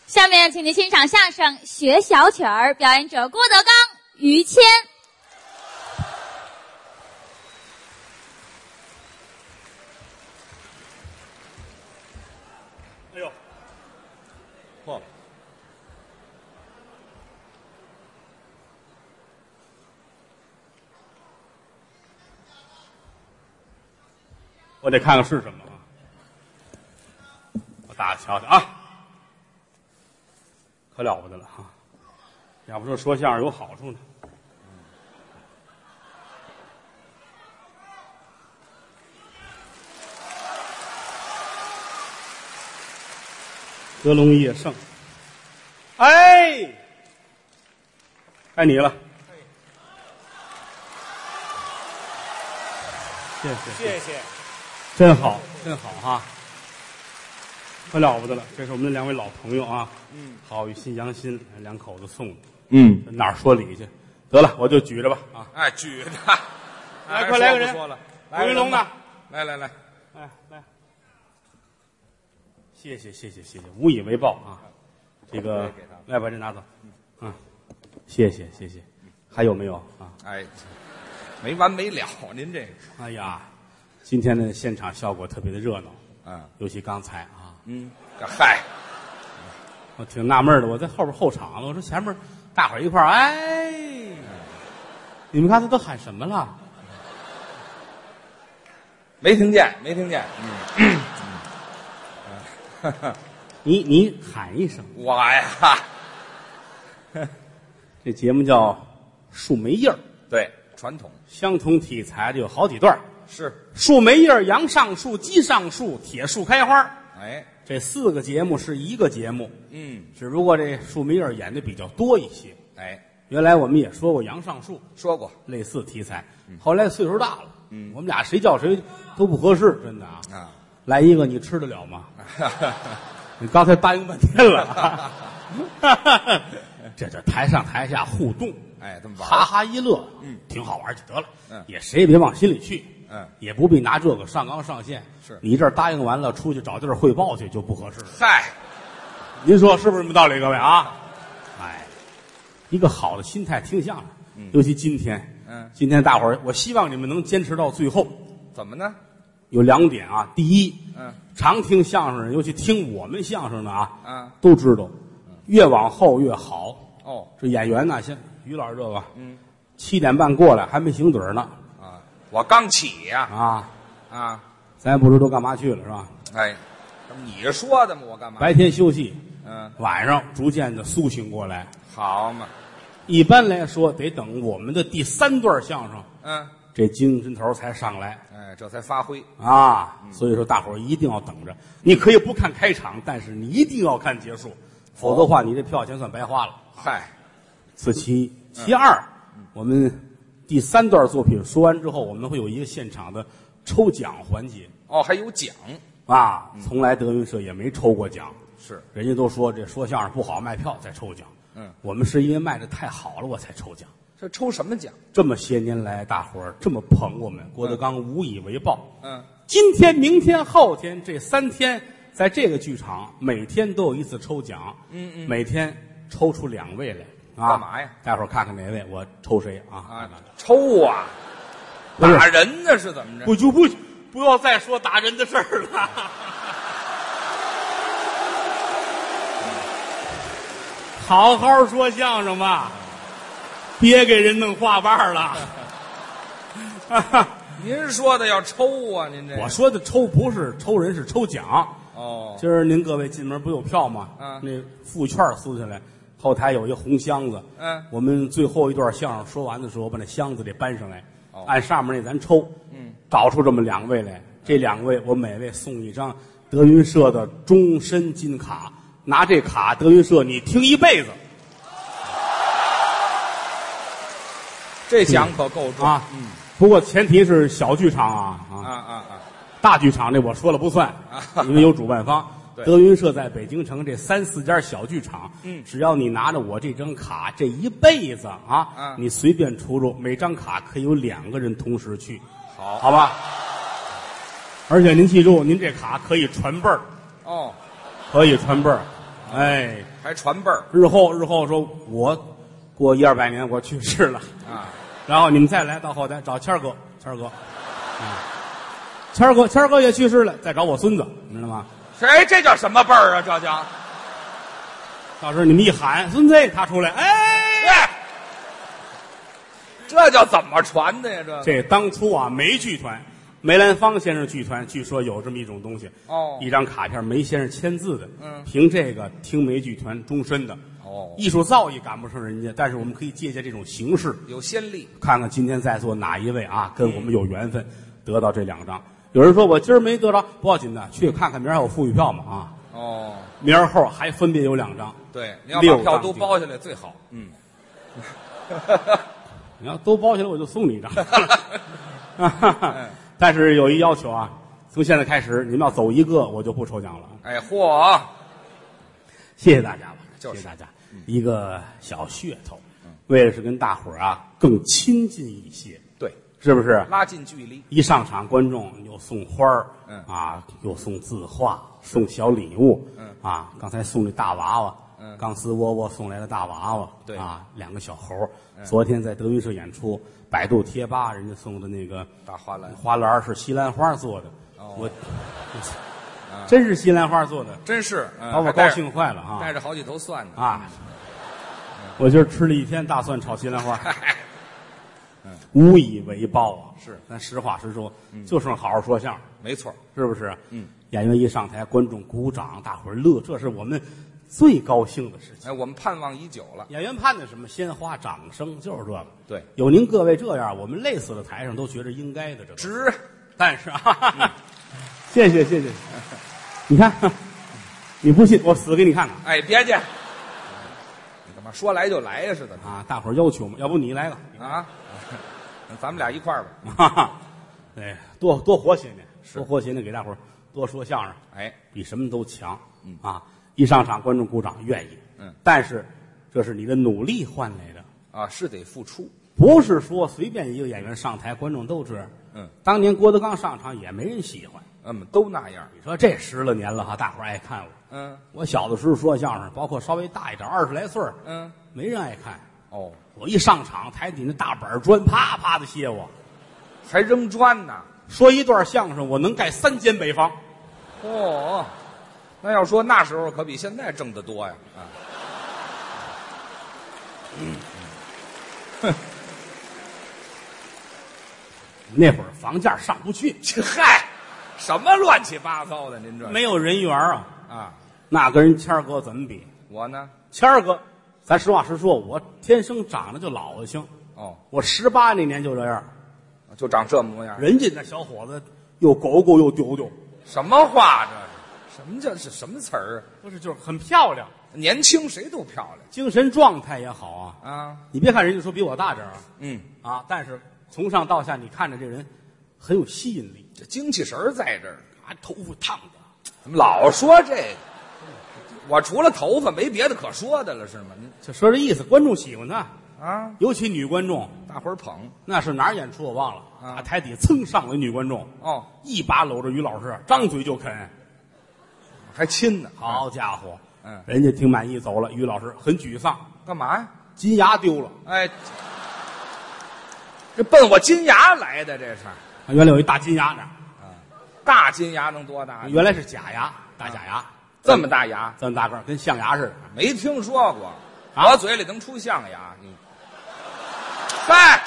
下面请您欣赏相声《学小曲儿》，表演者郭德纲、于谦。 哎呦，嚯！我得看看是什么啊！我大家瞧瞧啊，可了不得了哈！要不说相声有好处呢。歌龙夜胜，哎，该你了。谢谢， 谢谢。 真好，真好哈！可了不得了，这是我们的两位老朋友啊，郝雨欣、杨欣两口子送的，哪儿说理去？得了，我就举着吧啊！ 哎，举着， 来，快来个人， 说了， 吴云龙呢？ 来， 来，谢谢，无以为报啊！这个来把这拿走，谢谢，还有没有啊？ 哎，没完没了，您这个， 哎呀，今天的现场效果特别的热闹，尤其刚才啊， 嗨， 我挺纳闷的，我在后边后场，我说前面大伙儿一块儿，哎，你们刚才都喊什么了？ 没听见， 你喊一声， 我呀， 这节目叫树莓叶儿， 对，传统相同题材的有好几段， 是， 树莓叶儿、杨上树、鸡上树、铁树开花， 哎， 这4个节目是一个节目，只不过这树莓叶儿演的比较多一些， 哎， 原来我们也说过杨上树， 说过类似题材，后来岁数大了，我们俩谁叫谁都不合适，真的啊，来一个你吃得了吗？你刚才答应半天了，这台上台下互动， 哎，这么玩， 哈哈一乐，挺好玩就得了，也谁也别往心里去，也不必拿这个上纲上线， 是你这儿答应完了，出去找地儿汇报去就不合适了。 嗨， 您说是不是这么道理，各位啊？哎，一个好的心态听相声，尤其今天，今天大伙儿，我希望你们能坚持到最后。 怎么呢？ 有2点啊，第一，常听相声人，尤其听我们相声的啊，都知道，越往后越好。 哦， 这演员呢，像于老师这个，7点半过来还没醒盹呢， 我刚起呀， 咱也不知道都干嘛去了，是吧？ 哎，你说的嘛，我干嘛？ 白天休息，晚上逐渐的苏醒过来。 好嘛， 一般来说得等我们的第3段相声，这精神头才上来， 哎，这才发挥所以说大伙儿一定要等着。你可以不看开场，但是你一定要看结束，否则的话你这票钱算白花了。 嗨， 此其二，我们第3段作品说完之后，我们会有一个现场的抽奖环节。 哦，还有奖从来德云社也没抽过奖， 是人家都说这说相声不好卖票再抽奖，我们是因为卖的太好了我才抽奖。 这抽什么奖？ 这么些年来，大伙儿这么捧我们，郭德纲无以为报。 今天、明天、后天这3天，在这个剧场每天都有一次抽奖，每天抽出2位来干嘛呀？ 待会儿看看哪位，我抽谁啊？ 抽啊！打人呢是怎么着？ 不要再说打人的事儿了。好好说相声吧，别给人弄话瓣了。 您说的要抽啊？您这我说的抽不是抽人，是抽奖。今儿您各位进门不有票吗？那副券撕下来，后台有一个红箱子。我们最后一段相声说完的时候，把那箱子给搬上来，按上面那咱抽。找出这么2位来，这2位我每位送一张德云社的终身金卡，拿这卡德云社你听一辈子。 这奖可够重不过前提是小剧场大剧场这我说了不算，因为有主办方。德云社在北京城这3、4家小剧场，只要你拿着我这张卡，这一辈子你随便出入，每张卡可以有2个人同时去，好吧？而且您记住，您这卡可以传辈儿，可以传辈儿。 哎， 还传辈儿。 日后说我过100-200年我去世了啊， 然后你们再来到后台找谦儿哥，谦儿哥也去世了，再找我孙子，你知道吗？ 谁？这叫什么辈儿啊？这叫。 到时候你们一喊孙子，他出来，哎， 这叫怎么传的呀？ 这当初啊，梅剧团。梅兰芳先生剧团据说有这么一种东西，一张卡片，梅先生签字的，凭这个听梅剧团终身的，艺术造诣赶不上人家，但是我们可以借鉴这种形式， 有先例，看看今天在座哪一位啊，跟我们有缘分得到这2张。有人说我今儿没得着，不要紧的，去看看明儿还有富裕票嘛啊。明儿后还分别有2张， 对，你要把票都包下来最好。 你要都包下来，我就送你1张。但是有一要求啊，从现在开始，你们要走1个，我就不抽奖了。 哎，嚯！ 谢谢大家吧，谢谢大家。一个小噱头，为了是跟大伙儿啊更亲近一些， 对， 是不是？ 拉近距离。 一上场，观众又送花儿，又送字画，送小礼物，刚才送那大娃娃，钢丝窝窝送来的大娃娃， 对 2个小猴。昨天在德云社演出，百度贴吧人家送的那个大花篮， 花篮是西兰花做的，真是西兰花做的， 真是把我高兴坏了啊！ 带着好几头蒜呢啊！我今儿吃了1天大蒜炒西兰花，无以为报啊！ 是， 咱实话实说，就剩好好说相声， 没错， 是不是？演员一上台，观众鼓掌，大伙儿乐，这是我们最高兴的事情。 哎，我们盼望已久了。 演员盼的什么？鲜花、掌声，就是这个。 对， 有您各位这样，我们累死了台上都觉得应该的，这值。 但是谢谢。你看，你不信，我死给你看看。 哎，别介，你干嘛说来就来呀？似的啊！大伙儿要求嘛，要不你来个啊？咱们俩一块儿吧。 对，多活些年，多活些年，给大伙儿多说相声。 哎， 比什么都强。一上场，观众鼓掌，愿意。但是这是你的努力换来的啊，是得付出， 不是说随便一个演员上台，观众都这样。当年郭德纲上场也没人喜欢。 都那样。 你说这10来年了哈，大伙儿爱看我。我小的时候说相声，包括稍微大一点，20来岁没人爱看。我一上场，台底那大板砖啪啪的卸我， 还扔砖呢。 说一段相声，我能盖3间北房。 那要说那时候可比现在挣得多呀。 那会儿房价上不去， 嗨，什么乱七八糟的？您这没有人缘啊！那跟人谦儿哥怎么比？ 我呢， 谦儿哥，咱实话实说，我天生长得就老得轻。我18那年就这样， 就长这模样。 人家那小伙子又狗狗又丢丢， 什么话这是？什么叫是什么词儿啊？ 不是，就是很漂亮， 年轻谁都漂亮， 精神状态也好啊。你别看人家说比我大点儿，但是从上到下，你看着这人很有吸引力， 这精气神在这儿。 头发烫的， 怎么老说这个？我除了头发没别的可说的了，是吗？ 就说这意思，观众喜欢他尤其女观众， 大伙儿捧。 那是哪儿演出我忘了台底蹭上来女观众一把搂着于老师，张嘴就啃， 还亲呢。 好家伙，人家挺满意走了，于老师很沮丧， 干嘛呀？ 金牙丢了。 哎，这奔我金牙来的，这是。 原来有一大金牙呢， 大金牙能多大？ 原来是假牙，大假牙， 这么大牙， 这么大个，跟象牙似的。 没听说过，我嘴里能出象牙？嗨，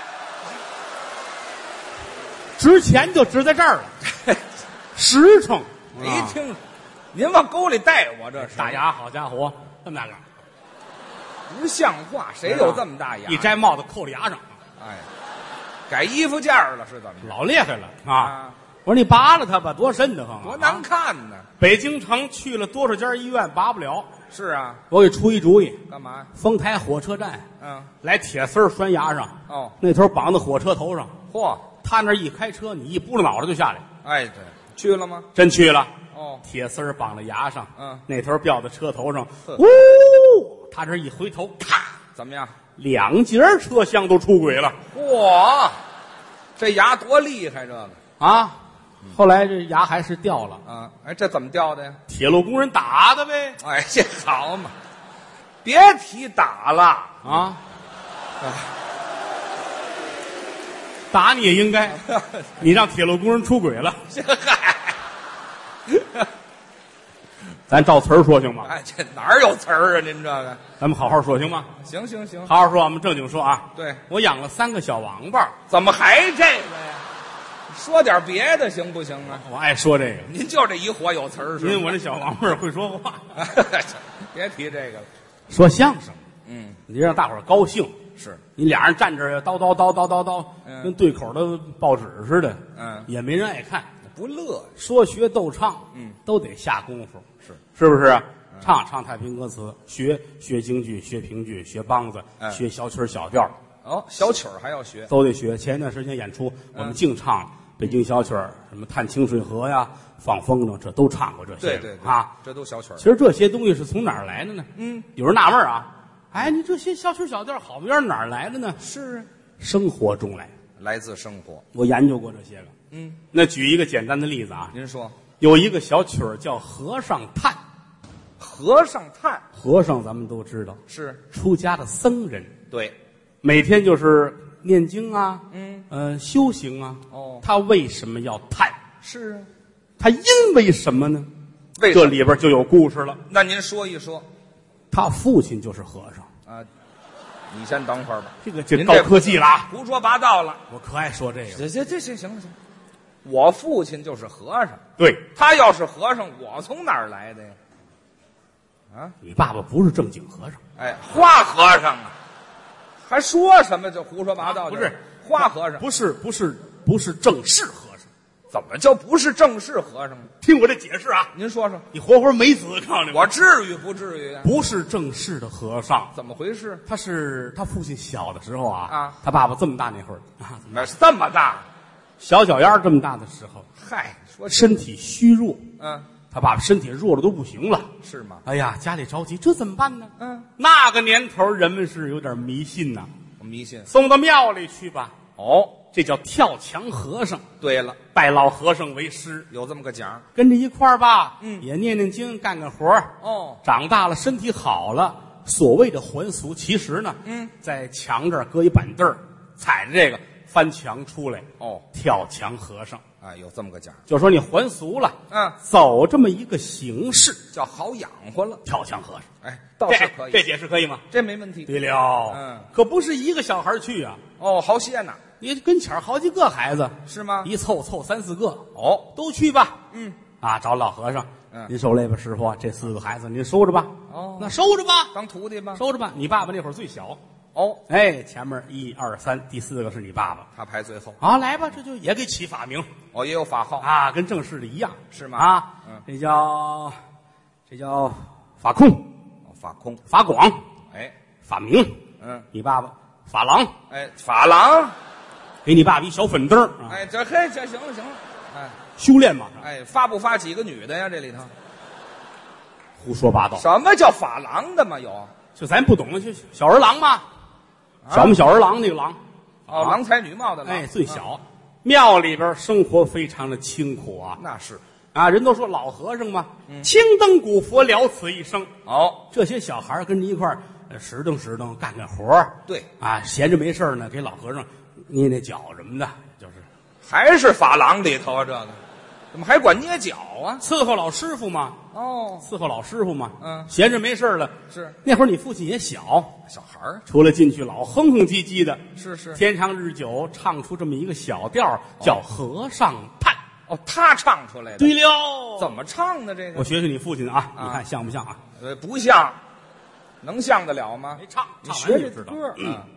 值钱就值在这儿了，实诚。 没听，您往沟里带我，这是大牙，好家伙，这么大个， 不像话！谁有这么大牙？ 一摘帽子扣里牙上， 哎，改衣服件了是怎么着？ 老厉害了啊！我说你拔了它吧，多瘆得慌， 多难看呢！ 北京城去了多少家医院，拔不了。 是啊， 我给出一主意， 干嘛？ 丰台火车站，来铁丝拴牙上，那头绑在火车头上。 嚯， 他那一开车，你一拨了脑袋就下来。 哎，对，去了吗？ 真去了。铁丝绑在牙上，那头吊在车头上。他这一回头，咔， 怎么样 ？2节车厢都出轨了。 嚯，这牙多厉害，这个后来这牙还是掉了啊！哎，这怎么掉的呀？ 铁路工人打的呗。 哎，这好嘛！别提打了啊！打你也应该，你让铁路工人出轨了。 嗨， 咱照词儿说行吗？ 哎，这哪儿有词儿啊？您这个， 咱们好好说行吗？ 行， 好好说，我们正经说啊。 对， 我养了3个小王八。 怎么还这个呀？说点别的行不行啊？ 我爱说这个。 您就这一伙有词儿是吧？ 因为我这小王八会说话。 别提这个了。 说相声， 你让大伙儿高兴。 是你俩人站这儿叨叨，跟对口的报纸似的，也没人爱看， 不乐。 说学逗唱，都得下功夫，是不是？唱太平歌词，学京剧，学评剧，学梆子，学小曲小调。 哦，小曲儿还要学， 都得学。前一段时间演出，我们净唱北京小曲儿，什么探清水河呀、放风筝，这都唱过这些。 对啊， 这都小曲儿。 其实这些东西是从哪儿来的呢？有人纳闷啊。哎，你这些小曲小调好边哪儿来的呢？ 是生活中来自生活。 我研究过这些个。那举一个简单的例子啊， 您说， 有一个小曲儿叫《和尚叹》。 和尚叹， 和尚咱们都知道是出家的僧人， 对， 每天就是念经啊，修行啊。 哦， 他为什么要叹？ 是啊， 他因为什么呢？ 为什么这里边就有故事了。 那您说一说。 他父亲就是和尚啊，你先等会儿吧。 这高科技了啊， 胡说八道了。 我可爱说这个。 行了。我父亲就是和尚， 对， 他要是和尚，我从哪儿来的呀？啊， 你爸爸不是正经和尚， 哎，花和尚啊，还说什么就胡说八道？ 不是花和尚， 不是正式和尚。 怎么就不是正式和尚呢？ 听我这解释啊， 您说说， 你活活没死，告诉你， 我至于不至于啊？ 不是正式的和尚， 怎么回事？ 他父亲小的时候他爸爸这么大那会儿那是这么大， 小脚丫这么大的时候， 嗨，说身体虚弱， 他爸爸身体弱的都不行了， 是吗？ 哎呀，家里着急，这怎么办呢？那个年头人们是有点迷信呐， 迷信， 送到庙里去吧。 哦， 这叫跳墙和尚。 对了， 拜老和尚为师， 有这么个讲， 跟着一块儿吧，也念念经，干干活哦， 长大了，身体好了，所谓的还俗，其实呢，在墙这儿搁一板凳儿，踩着这个翻墙出来， 哦， 跳墙和尚。 哎，有这么个讲， 就说你还俗了，走这么一个形式， 叫好养活了， 跳墙和尚。 哎，倒是可以， 这解释可以吗？ 这没问题。 对了，可不是一个小孩去啊， 哦，好些呢。 你跟前好几个孩子是吗？ 一凑3、4个， 哦， 都去吧。找老和尚，您受累吧，师傅，这4个孩子您收着吧。 哦， 那收着吧， 当徒弟吧， 收着吧。你爸爸那会儿最小。 哦， 哎，前面1、2、3，第4个是你爸爸， 他排最后。 来吧，这就也给起法名。 哦，也有法号跟正式的一样， 是吗？ 这叫法空， 法空， 法广， 哎， 法明，你爸爸法郎， 哎，法郎， 给你爸爸一小粉灯哎，这行了，哎， 修炼嘛， 哎，发不发几个女的呀？这里头胡说八道。 什么叫法郎的嘛？有， 就咱不懂了，就小儿郎嘛，小儿郎那个郎， 郎才女貌的郎， 最小。庙里边生活非常的清苦啊， 那是人都说老和尚嘛，青灯古佛了此一生。这些小孩跟着一块儿拾掇干活， 对闲着没事呢，给老和尚捏捏脚什么的，就是还是法郎里头这个，怎么还管捏脚啊？ 伺候老师傅嘛。伺候老师傅嘛。闲着没事了。 是那会儿你父亲也小孩儿， 出来进去老哼哼唧唧的。 是天长日久，唱出这么一个小调，叫和尚叹。 他唱出来的。 对了， 怎么唱的这个？ 我学学你父亲啊，你看像不像啊？ 不像，能像得了吗？ 没唱， 你学这歌。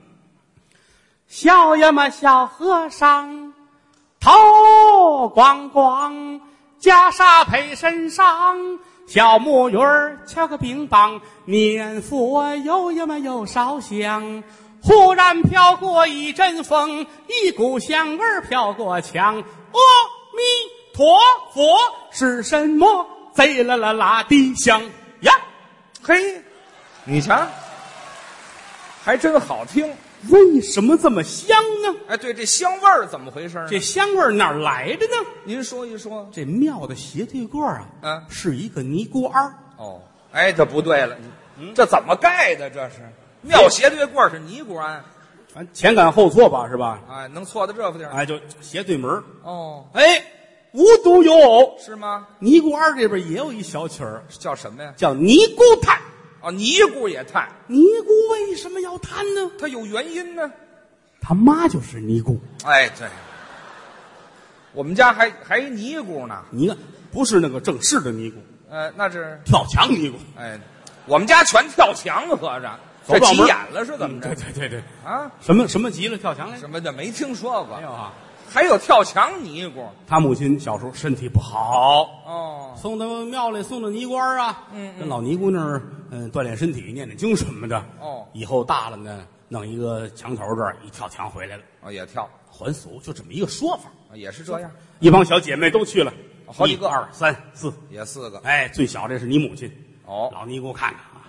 小呀嘛小和尚，头光光，袈裟配身上，小木鱼儿敲个冰棒，念佛有呀嘛有烧香。忽然飘过一阵风，一股香味儿飘过墙。阿弥陀佛是什么？贼啦啦啦的响呀！ 嘿，你瞧，还真好听。 为什么这么香呢？ 哎，对，这香味儿怎么回事呢？ 这香味儿哪儿来的呢？ 您说一说。 这庙的斜对过啊，是一个尼姑庵。 哦，哎，这不对了，这怎么盖的？这是庙斜对过是尼姑庵， 前赶后错吧，是吧？ 哎，能错到这副地儿？ 哎，就斜对门。 哦， 哎，无独有偶， 是吗？ 尼姑庵这边也有一小曲儿， 叫什么呀？ 叫尼姑叹。 哦，尼姑也叹。 尼姑为什么要叹呢？ 他有原因呢。 他妈就是尼姑。 哎，对，我们家还尼姑呢。 你看，不是那个正式的尼姑， 那是跳墙尼姑。 哎，我们家全跳墙，合着这急眼了是怎么着？ 对啊！ 什么急了跳墙来？ 什么的没听说过？ 没有啊。 还有跳墙尼姑。 他母亲小时候身体不好， 送到庙里，送到尼姑庵啊，跟老尼姑那儿锻炼身体，念念经什么的。以后大了呢，弄一个墙头这儿一跳墙回来了。 也跳还俗，就这么一个说法。 也是这样。 一帮小姐妹都去了， 好几个 ，1、2、3、4， 也4个。 哎，最小这是你母亲。老尼姑看看啊。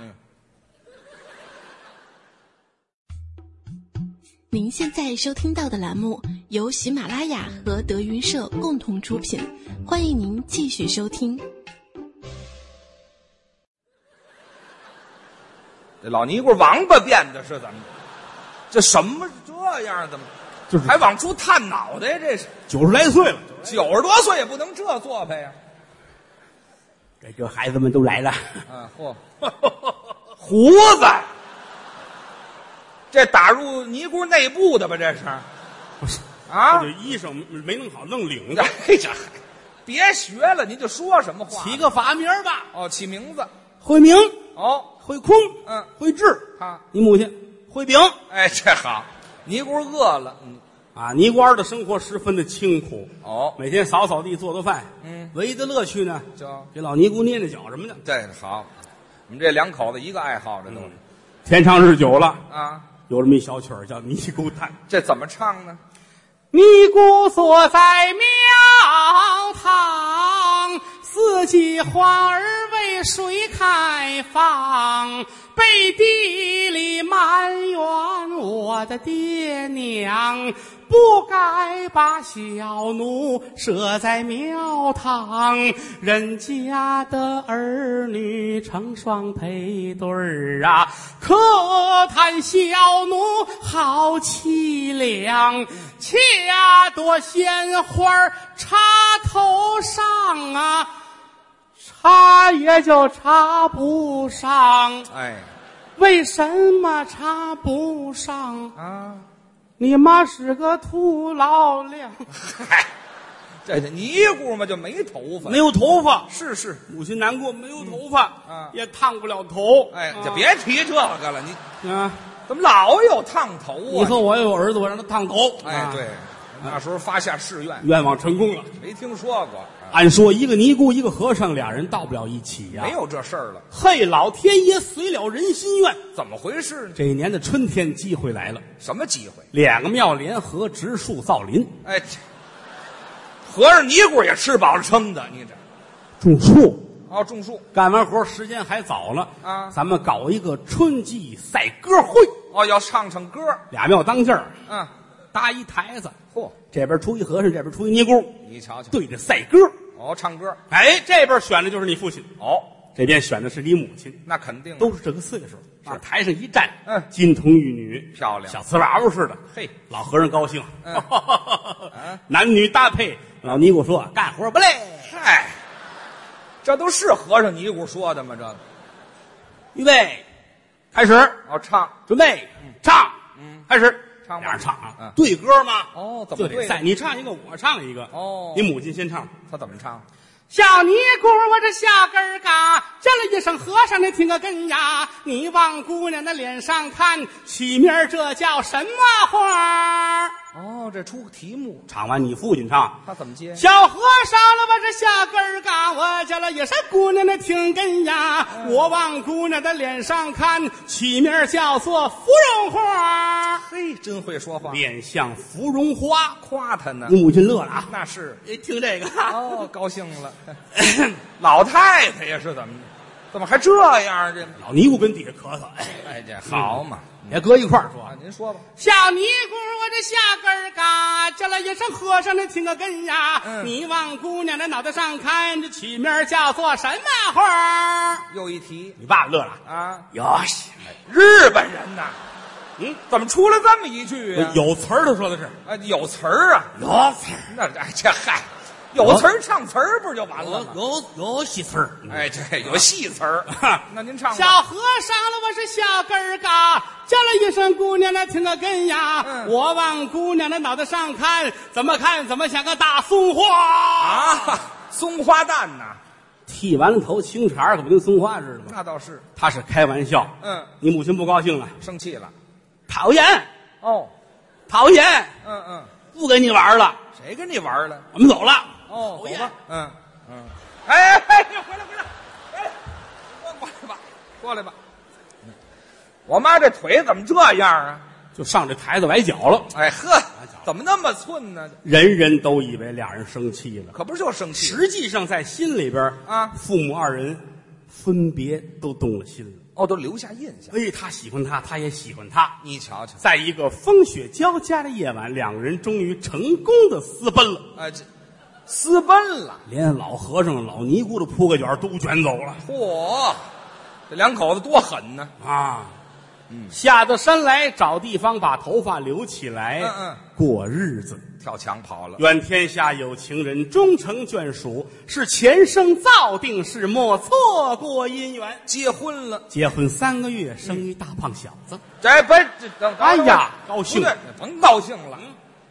您现在收听到的栏目由喜马拉雅和德云社共同出品，欢迎您继续收听。 这老尼姑王八变的是怎么？这什么这样？怎么就是还往出探脑袋？这是 90来岁了 ，90多岁也不能这做派呀。 这孩子们都来了。 嚯，胡子。这打入尼姑内部的吧？这是， 不是啊？ 这衣裳没弄好，弄领子。 哎呀，别学了，您就说什么话？ 起个法名吧。 起名字。 慧明。慧空。慧智。你母亲慧炳。 哎，这好。尼姑饿了。 尼姑庵的生活十分的清苦。每天扫扫地，做做饭。唯一的乐趣呢，就给老尼姑捏捏脚什么的。 对，好。我们这两口子一个爱好，这都是。 天长日久了有这么一小曲儿叫《尼姑叹》， 这怎么唱呢？ 尼姑坐在庙堂，四季花儿为水开放，背地里埋怨我的爹娘，不该把小奴设在庙堂，人家的儿女成双配对儿啊，可叹小奴好凄凉，恰朵鲜花插头上啊，插也就插不上。 哎， 为什么插不上啊？ 你妈是个土老娘。 嗨，这尼姑嘛就没头发， 没有头发。 是， 母亲难过，没有头发，也烫不了头。 哎，就别提这个了，你怎么老有烫头啊？ 以后我有儿子，我让他烫头。 哎，对，那时候发下誓愿， 愿望成功了。 没听说过。 按说一个尼姑一个和尚，俩人到不了一起呀。 没有这事儿了。 嘿，老天爷随了人心愿。 怎么回事呢？ 这一年的春天，机会来了。 什么机会 ？2个庙联合植树造林。 哎，和尚尼姑也吃饱了撑的，你这种树。 种树。 干完活时间还早了咱们搞一个春季赛歌会。 要唱歌。 俩庙当劲儿。搭一台子。这边出一和尚，这边出一尼姑。 你瞧瞧， 对着赛歌。 唱歌。 哎，这边选的就是你父亲。这边选的是你母亲。 那肯定都是这个岁数。往台上一站，金童玉女， 漂亮， 小瓷娃娃似的。 嘿， 老和尚高兴。男女搭配。老尼姑说：“干活不累。” 嗨，这都是和尚尼姑说的吗？这个。 预备，开始。 唱。 准备，唱。开始。 俩人唱对歌吗？ 怎么对？ 你唱一个，我唱一个。你母亲先唱。 他怎么唱？ 小尼姑，我这下根儿嘎，叫了一声和尚，你听个根呀！你往姑娘的脸上看，起名这叫什么花？ 这出题目。 唱完你父亲唱， 他怎么接？ 小和尚了，我这下根儿嘎，我叫了一声姑娘的听根呀！我往姑娘的脸上看，起名叫做芙蓉花。 嘿，真会说话， 脸像芙蓉花， 夸他呢。 你母亲乐了啊！ 那是， 听这个高兴了。老太太也是怎么？ 怎么还这样？这老尼姑跟底下咳嗽， 哎，这好嘛， 别搁一块儿说。 您说吧。 小尼姑，我这下根儿嘎，叫了一声和尚，你听个根呀。你往姑娘的脑袋上看，这起名叫做什么花？ 又一提， 你爸乐了啊！ 哟西， 日本人呐，怎么出了这么一句啊？ 有词儿，他说的是啊，有词儿啊， 有词儿。 那哎，这嗨。有词儿唱词儿不就完了吗？ 有戏词儿， 哎，这有戏词儿。那您唱吧。 小和尚了，我是小根儿嘎，叫了一声姑娘来听个根呀。我往姑娘的脑袋上看，怎么看怎么像个大松花啊，松花蛋呐。 剃完了头，青茬可不跟松花似的吗？ 那倒是， 他是开玩笑。你母亲不高兴了， 生气了， 讨厌哦， 讨厌，不跟你玩了。 谁跟你玩了？ 我们走了。 哦，走吧。哎，你回来，哎，过来吧。我妈这腿怎么这样啊？ 就上这台子崴脚了。 哎呵，怎么那么寸呢？ 人人都以为俩人生气了， 可不是就生气。 实际上在心里边啊，父母二人分别都动了心了。 哦，都留下印象。 他喜欢他，他也喜欢他。 你瞧瞧， 在一个风雪交加的夜晚，两个人终于成功的私奔了。 这私奔了， 连老和尚、老尼姑的铺盖卷都卷走了。 嚯，这两口子多狠呢！ 啊，下到山来找地方把头发留起来，过日子。 跳墙跑了。 愿天下有情人终成眷属，是前生造定事，莫错过姻缘。 结婚了， 结婚3个月，生一大胖小子。 等， 哎呀，高兴！ 甭高兴了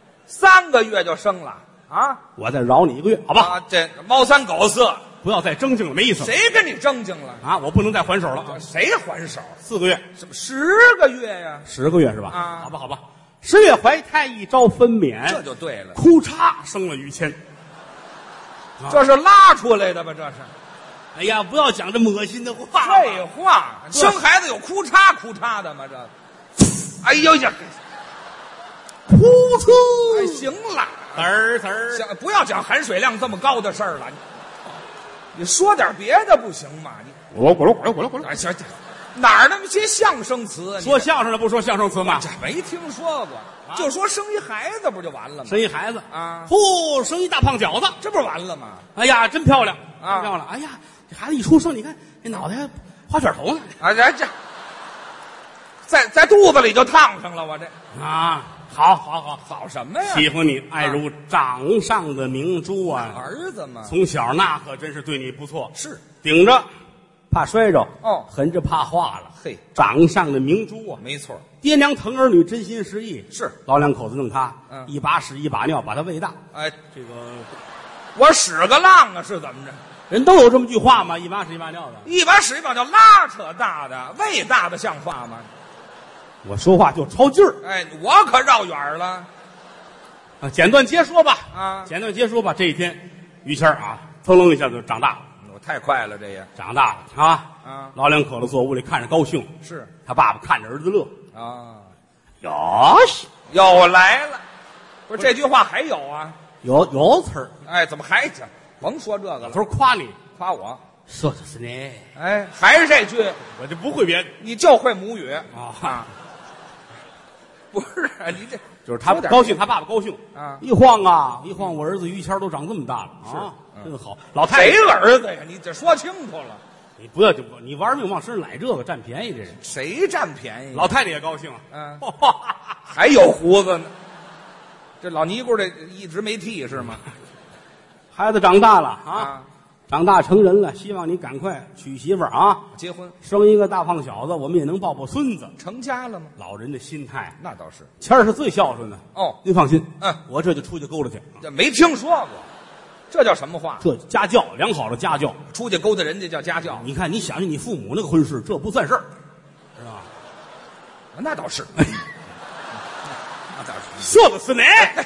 ，3个月就生了。啊！ 我再饶你1个月，好吧？ 啊，这猫三狗四， 不要再争竞了，没意思。 谁跟你争竞了？ 啊！我不能再还手了。 谁还手 ？4个月？ 什么10个月呀 ？10个月是吧？ 啊， 好吧。10月怀胎，1朝分娩， 这就对了。 哭嚓生了于谦， 这是拉出来的吧？这是。 哎呀，不要讲这么恶心的话。 废话，生孩子有哭嚓的吗？这，哎呦呀， 哭呲！ 哎，行了。 呲， 不要讲含水量这么高的事儿了，你说点别的不行吗？ 滚！ 哎，行，哪儿那么些相声词？ 说相声的不说相声词吗？ 这没听说过，就说生一孩子不就完了吗？ 生一孩子啊， 生一大胖饺子， 这不是完了吗？ 哎呀，真漂亮啊！ 漂亮！哎呀，这孩子一出生，你看这脑袋花卷头呢。 啊，这在肚子里就烫上了，我这啊。好什么呀？ 喜欢你，爱如掌上的明珠啊！ 儿子嘛， 从小那可真是对你不错， 是顶着怕摔着，横着怕化了。 嘿， 掌上的明珠啊， 没错。 爹娘疼儿女，真心实意。 是老两口子弄他，一把屎一把尿把他喂大。 哎， 这个我使个浪啊，是怎么着？ 人都有这么句话吗？一把屎一把尿的， 一把屎一把尿拉扯大的，喂大的像话吗？ 我说话就超劲儿， 哎，我可绕远了。 啊，简短截说吧，简短截说吧。这一天，于谦啊，腾楞一下就长大了。 我太快了，这也长大了啊！老两口子坐屋里看着高兴， 是他爸爸看着儿子乐啊。 又来了，不是这句话还有啊？ 有词儿。 哎，怎么还讲？甭说这个了。 他说夸你， 夸我。 说的是呢。 哎，还是这句， 我就不会别的， 你就会母语啊。 不是你这就是他高兴，他爸爸高兴啊！ 一晃，我儿子于谦都长这么大了啊，真好。老太谁儿子呀？你这说清楚了。 你不要你玩命往身上揽这个，占便宜，这人谁占便宜？ 老太太也高兴还有胡子呢。这老尼姑这一直没剃是吗？ 孩子长大了啊，长大成人了，希望你赶快娶媳妇儿啊， 结婚， 生一个大胖小子，我们也能抱抱孙子。 成家了吗？ 老人的心态， 那倒是。 谦儿是最孝顺的哦， 您放心，我这就出去勾搭去。 这没听说过，这叫什么话？ 这家教，良好的家教， 出去勾搭人家叫家教。 你看，你想想你父母那个婚事，这不算事儿，是吧？ 那倒是。那倒是。 说的是呢。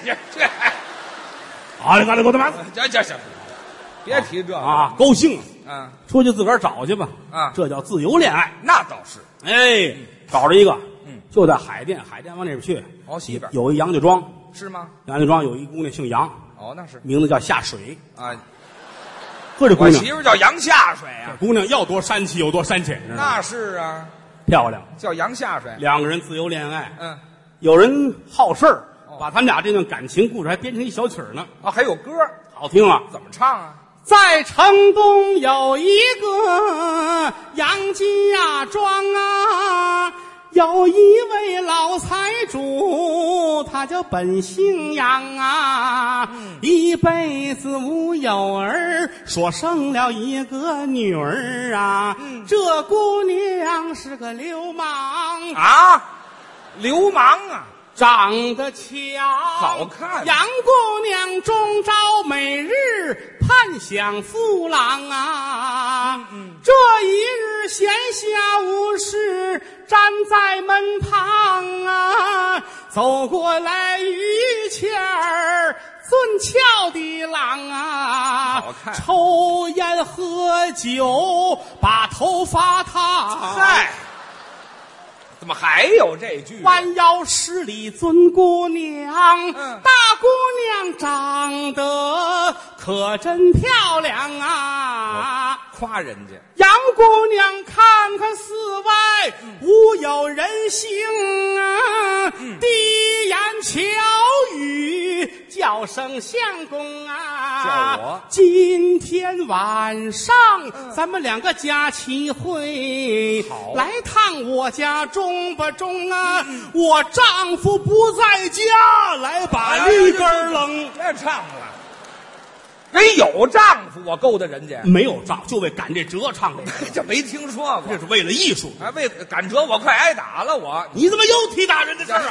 好嘞，给我他妈！ 行，别提这啊，高兴啊！ 出去自个儿找去吧啊！ 这叫自由恋爱。 那倒是。 哎，找着一个，就在海淀往那边去。 西边有一杨家庄， 是吗？ 杨家庄有一姑娘姓杨。 那是名字叫下水啊。 呵，这姑娘， 我媳妇叫杨下水啊。 姑娘要多煽气有多煽情， 那是啊， 漂亮， 叫杨下水。 两个人自由恋爱。有人好事儿，把他们俩这段感情故事还编成一小曲儿呢。 还有歌， 好听啊！ 怎么唱啊？ 在城东有一个杨家庄啊，有一位老财主，他叫本姓杨啊，一辈子无有儿，说生了一个女儿啊。这姑娘是个流氓啊，流氓啊！ 长得巧， 好看。 杨姑娘终朝每日盼享夫郎啊。这一日闲暇无事，站在门旁啊，走过来于谦儿俊俏的郎啊， 好看。 抽烟喝酒，把头发烫。 嗨，怎么还有这句？ 弯腰施礼尊姑娘，大姑娘长得可真漂亮啊！ 夸人家。 杨姑娘看看四外，无有人行啊，低言巧语，叫声相公啊！ 叫我今天晚上咱们两个家齐会，来趟我家中不中啊？我丈夫不在家，来把绿根扔。 别唱了，人有丈夫，我勾搭人家。 没有丈夫，就为赶这折唱的。 这没听说过， 这是为了艺术。 为赶折我快挨打了我。 你怎么又提打人的事儿啊？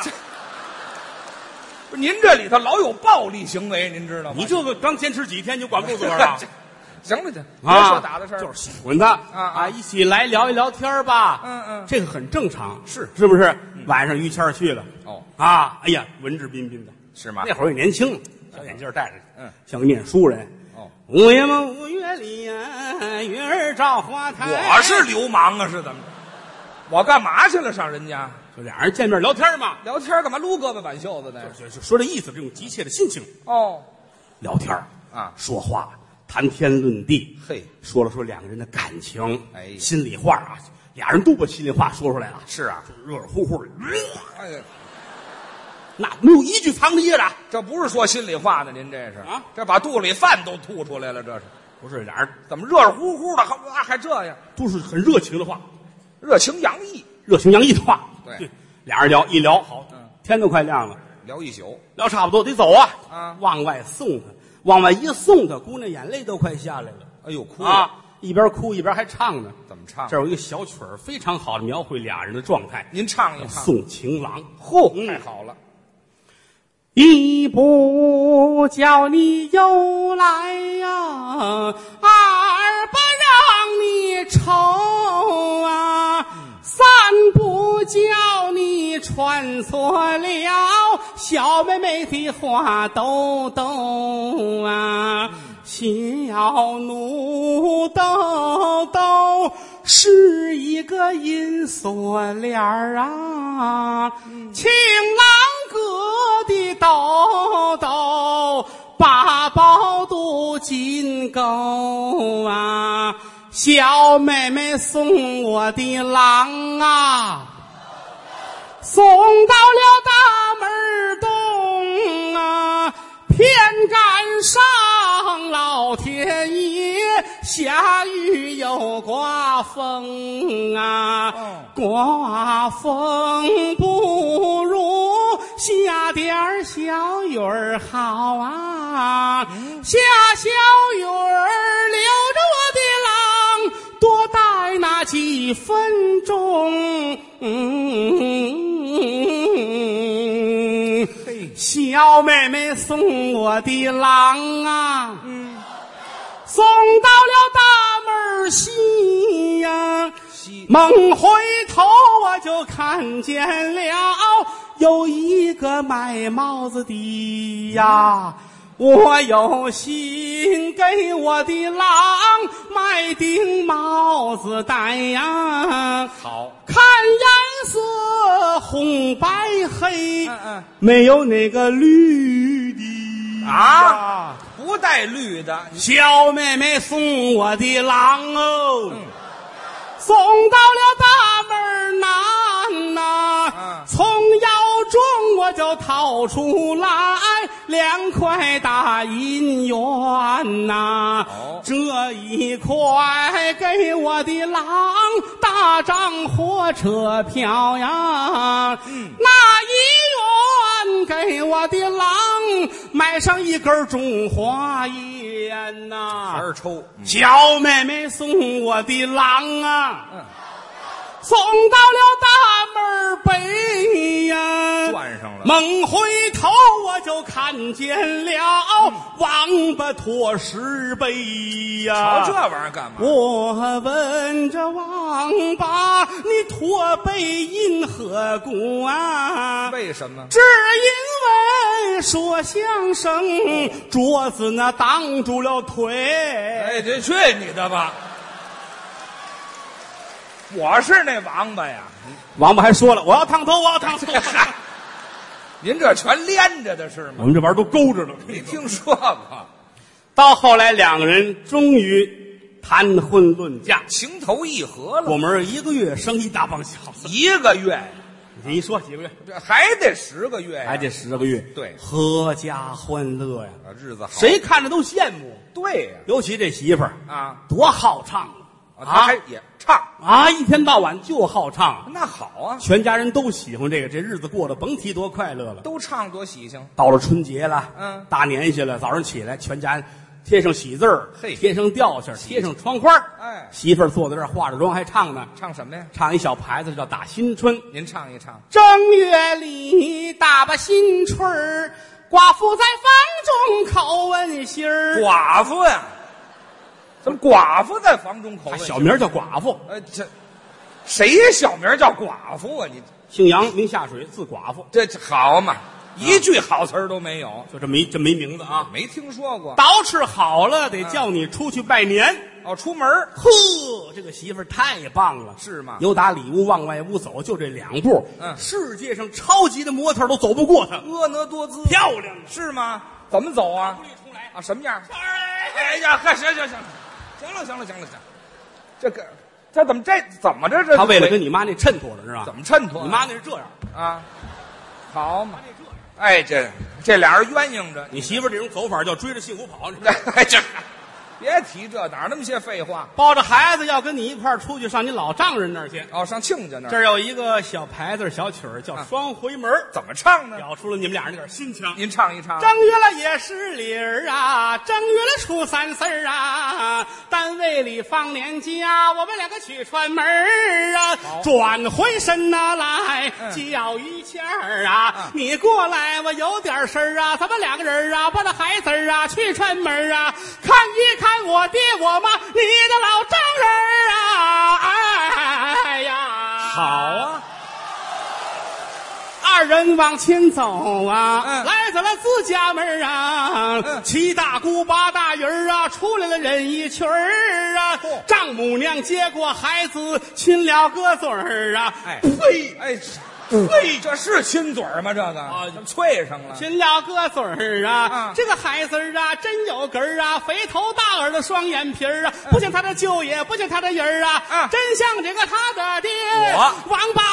您这里头老有暴力行为，您知道吗？ 你这个刚坚持几天就管够自个儿了。 行了，别说打的事儿， 就是喜欢他一起来聊一聊天吧。这个很正常，是不是？晚上于谦去了，哎呀，文质彬彬的， 是吗？ 那会儿也年轻，小眼镜戴着，像个念书人。五月嘛，五月里呀，月儿照花台。 我是流氓啊，是怎么着？我干嘛去了？上人家？ 就俩人见面聊天嘛。 聊天干嘛撸胳膊挽袖子呢？ 就说这意思，这种急切的心情。聊天说话。谈天论地，说了说两个人的感情，心里话啊，俩人都把心里话说出来了。 是啊， 热热乎乎的，那没有一句藏着掖着。 这不是说心里话呢，您这是这把肚里饭都吐出来了，这是不是？俩人怎么热热乎乎的，还这样？ 都是很热情的话， 热情洋溢的话。对，俩人一聊好，天都快亮了， 聊一宿， 聊差不多得走啊，往外送他。往外一送他，姑娘眼泪都快下来了。 哎呦，哭啊！ 一边哭一边还唱呢。 怎么唱？ 这有一个小曲儿，非常好的描绘俩人的状态。 您唱一唱。 送情郎， 太好了！ 一不叫你又来呀，二不让你愁啊，三不叫你穿错了小妹妹的花兜兜啊，小奴兜兜是一个银锁链啊，情郎哥的兜兜八宝镀金钩啊，小妹妹送我的郎啊，送到了大门东啊，偏赶上老天爷下雨又刮风啊，刮风不如下点小雨儿好啊，下小雨儿留着我的郎多待那几分钟。小妹妹送我的郎啊，送到了大门西呀，猛回头我就看见了有一个卖帽子的呀，我有心给我的郎买顶帽子戴呀， 好看颜色红白黑，没有那个绿的啊，不不带绿的。 小妹妹送我的郎哦，送到了大门南呐，从腰中我就掏出来2块大银元呐，这一块给我的郎搭张火车票呀，那1元给我的郎买上1根中华烟呐， 还是抽。 小妹妹送我的郎啊，送到了大门北呀， 转上了。 猛回头我就看见了王八驮石碑呀， 瞧这玩意儿干嘛？ 我问这王八，你驮碑因何故啊？ 为什么？ 只因为说相声，桌子那挡住了腿。 哎，这去你的吧！我是那王八呀！ 王八还说了，我要烫头，我要烫头。 您这全连着的是吗？ 我们这玩意儿都勾着了， 没听说过。 到后来2个人终于谈婚论嫁， 情投意合了。 我们1个月生一大帮小子 1个月， 你说几个月？ 这还得10个月呀， 还得10个月。 对， 阖家欢乐呀， 日子好， 谁看着都羡慕。 对呀， 尤其这媳妇儿啊， 多好唱他还也唱啊，一天到晚就好唱。 那好啊， 全家人都喜欢这个，这日子过得甭提多快乐了。 都唱多喜庆。 到了春节了，大年下了，早上起来，全家人贴上喜字儿，贴上吊线，贴上窗花。 哎， 媳妇儿坐在这儿化着妆还唱呢。 唱什么呀？ 唱一小牌子叫《打新春》。 您唱一唱。 正月里打把新春儿，寡妇在房中口问信儿。 寡妇呀？怎么寡妇在房中口问信儿？ 小名叫寡妇。 这谁小名叫寡妇啊？你姓杨，名下水，字寡妇。 这好嘛，一句好词儿都没有， 就这么一名字啊， 没听说过。 捯饬好了，得叫你出去拜年。 哦，出门。 呵，这个媳妇儿太棒了， 是吗？ 由打里屋往外屋走，就这2步。世界上超级的模特都走不过她， 婀娜多姿， 漂亮是吗？怎么走啊？ 出力重来啊，什么样？哎呀，行，这个他怎么这？ 他为了跟你妈那衬托了，知道吧？ 怎么衬托？ 你妈那是这样啊，好嘛。哎，这俩人鸳鸯着。 你媳妇儿这种走法叫追着幸福跑，你知道吗？ 哎，这别提这，哪那么些废话？ 抱着孩子要跟你一块儿出去上你老丈人那儿去。 哦，上亲家那儿。 这儿有一个小牌子小曲儿叫《双回门》， 怎么唱呢？ 表出了你们俩人那点心腔。 您唱一唱。 正月了也是理儿啊，正月了初3四儿啊，单位里放年假，我们2个去串门儿啊，转回身呐来叫一下儿啊，你过来我有点事儿啊，咱们2个人啊，把那孩子儿啊去串门儿啊，看一看我爹我妈你的老丈人啊，哎呀， 好啊。 2人往前走啊，来到了自家门啊，7大姑8大姨儿啊，出来了人一群儿啊，丈母娘接过孩子亲了个嘴儿啊，呸， 嘿，这是亲嘴儿吗？这个啊，啐上了， 亲了个嘴儿啊！这个孩子啊，真有根儿啊，肥头大耳的双眼皮儿啊，不像他的舅爷，不像他的爷儿啊，真像这个他的爹王八